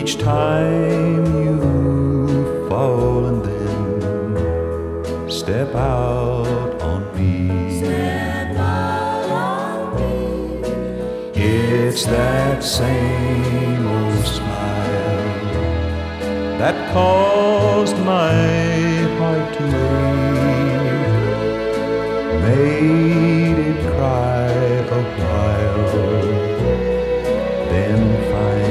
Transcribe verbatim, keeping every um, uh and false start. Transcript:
each time you fall and then step out on me. Step out on me. It's that same old smile that caused my heart to ache.